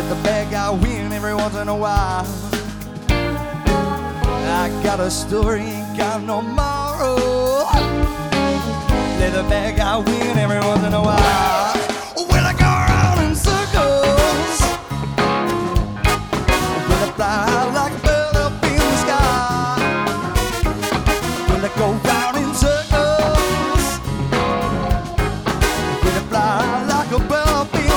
the bad guy win every once in a while. I got a story, ain't got no moral. Let the bad guy win every once in a while. When I go around in circles, when I fly like a bird up in the sky, when I go round